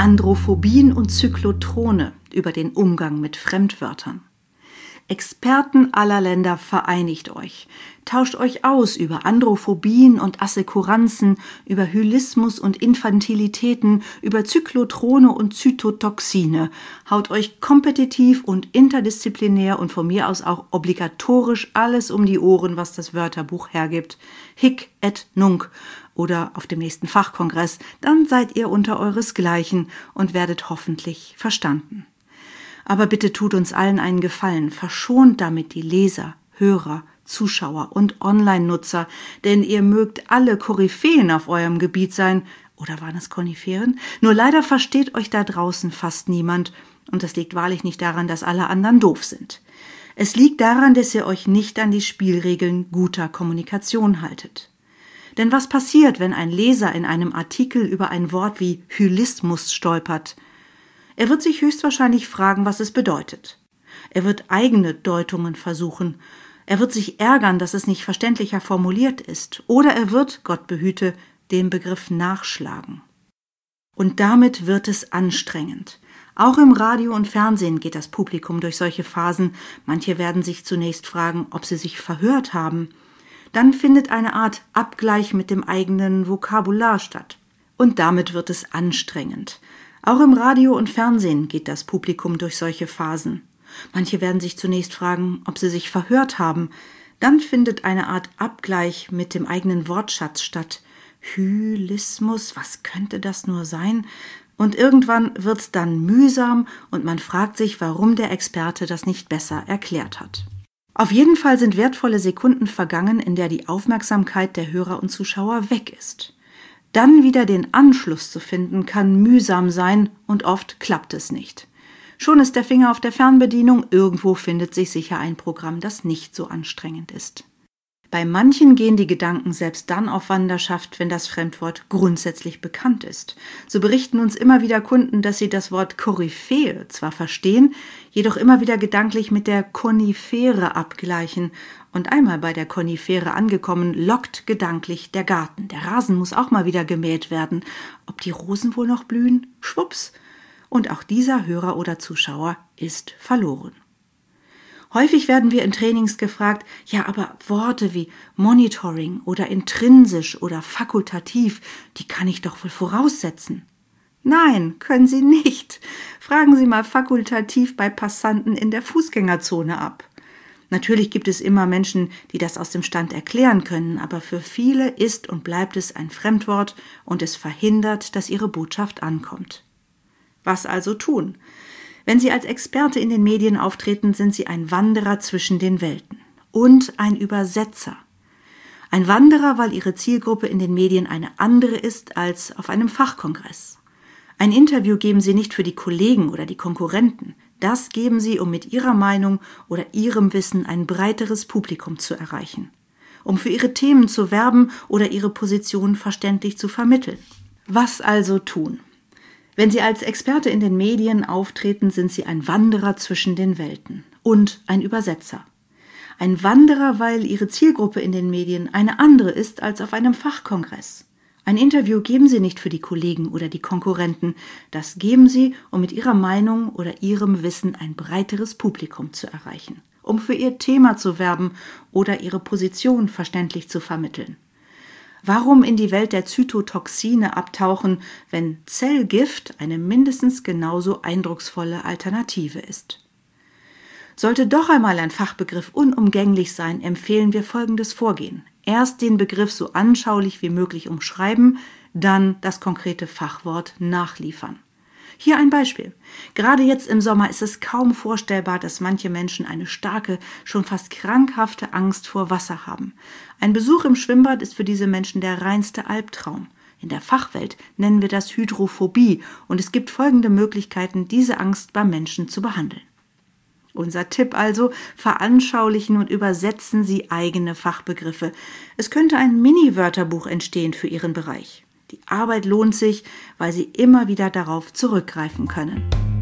Androphobien und Zyklotrone über den Umgang mit Fremdwörtern. Experten aller Länder, vereinigt euch. Tauscht euch aus über Androphobien und Assekuranzen, über Hylismus und Infantilitäten, über Zyklotrone und Zytotoxine. Haut euch kompetitiv und interdisziplinär und von mir aus auch obligatorisch alles um die Ohren, was das Wörterbuch hergibt. Hic et nunc. Oder auf dem nächsten Fachkongress, dann seid ihr unter euresgleichen und werdet hoffentlich verstanden. Aber bitte tut uns allen einen Gefallen, verschont damit die Leser, Hörer, Zuschauer und Online-Nutzer, denn ihr mögt alle Koryphäen auf eurem Gebiet sein, oder waren es Koniferen? Nur leider versteht euch da draußen fast niemand, und das liegt wahrlich nicht daran, dass alle anderen doof sind. Es liegt daran, dass ihr euch nicht an die Spielregeln guter Kommunikation haltet. Denn was passiert, wenn ein Leser in einem Artikel über ein Wort wie Hylismus stolpert? Er wird sich höchstwahrscheinlich fragen, was es bedeutet. Er wird eigene Deutungen versuchen. Er wird sich ärgern, dass es nicht verständlicher formuliert ist. Oder er wird, Gott behüte, den Begriff nachschlagen. Und damit wird es anstrengend. Auch im Radio und Fernsehen geht das Publikum durch solche Phasen. Manche werden sich zunächst fragen, ob sie sich verhört haben. Dann findet eine Art Abgleich mit dem eigenen Vokabular statt. Und damit wird es anstrengend. Auch im Radio und Fernsehen geht das Publikum durch solche Phasen. Manche werden sich zunächst fragen, ob sie sich verhört haben. Dann findet eine Art Abgleich mit dem eigenen Wortschatz statt. Hylismus, was könnte das nur sein? Und irgendwann wird's dann mühsam und man fragt sich, warum der Experte das nicht besser erklärt hat. Auf jeden Fall sind wertvolle Sekunden vergangen, in der die Aufmerksamkeit der Hörer und Zuschauer weg ist. Dann wieder den Anschluss zu finden, kann mühsam sein und oft klappt es nicht. Schon ist der Finger auf der Fernbedienung, irgendwo findet sich sicher ein Programm, das nicht so anstrengend ist. Bei manchen gehen die Gedanken selbst dann auf Wanderschaft, wenn das Fremdwort grundsätzlich bekannt ist. So berichten uns immer wieder Kunden, dass sie das Wort Koryphäe zwar verstehen, jedoch immer wieder gedanklich mit der Konifere abgleichen. Und einmal bei der Konifere angekommen, lockt gedanklich der Garten. Der Rasen muss auch mal wieder gemäht werden. Ob die Rosen wohl noch blühen? Schwupps! Und auch dieser Hörer oder Zuschauer ist verloren. Häufig werden wir in Trainings gefragt, ja, aber Worte wie Monitoring oder intrinsisch oder fakultativ, die kann ich doch wohl voraussetzen. Nein, können Sie nicht. Fragen Sie mal fakultativ bei Passanten in der Fußgängerzone ab. Natürlich gibt es immer Menschen, die das aus dem Stand erklären können, aber für viele ist und bleibt es ein Fremdwort und es verhindert, dass ihre Botschaft ankommt. Was also tun? Wenn Sie als Experte in den Medien auftreten, sind Sie ein Wanderer zwischen den Welten und ein Übersetzer. Ein Wanderer, weil Ihre Zielgruppe in den Medien eine andere ist als auf einem Fachkongress. Ein Interview geben Sie nicht für die Kollegen oder die Konkurrenten. Das geben Sie, um mit Ihrer Meinung oder Ihrem Wissen ein breiteres Publikum zu erreichen, um für Ihre Themen zu werben oder Ihre Position verständlich zu vermitteln. Was also tun? Wenn Sie als Experte in den Medien auftreten, sind Sie ein Wanderer zwischen den Welten und ein Übersetzer. Ein Wanderer, weil Ihre Zielgruppe in den Medien eine andere ist als auf einem Fachkongress. Ein Interview geben Sie nicht für die Kollegen oder die Konkurrenten. Das geben Sie, um mit Ihrer Meinung oder Ihrem Wissen ein breiteres Publikum zu erreichen, um für Ihr Thema zu werben oder Ihre Position verständlich zu vermitteln. Warum in die Welt der Zytotoxine abtauchen, wenn Zellgift eine mindestens genauso eindrucksvolle Alternative ist? Sollte doch einmal ein Fachbegriff unumgänglich sein, empfehlen wir folgendes Vorgehen. Erst den Begriff so anschaulich wie möglich umschreiben, dann das konkrete Fachwort nachliefern. Hier ein Beispiel. Gerade jetzt im Sommer ist es kaum vorstellbar, dass manche Menschen eine starke, schon fast krankhafte Angst vor Wasser haben. Ein Besuch im Schwimmbad ist für diese Menschen der reinste Albtraum. In der Fachwelt nennen wir das Hydrophobie und es gibt folgende Möglichkeiten, diese Angst beim Menschen zu behandeln. Unser Tipp also, veranschaulichen und übersetzen Sie eigene Fachbegriffe. Es könnte ein Mini-Wörterbuch entstehen für Ihren Bereich. Die Arbeit lohnt sich, weil Sie immer wieder darauf zurückgreifen können.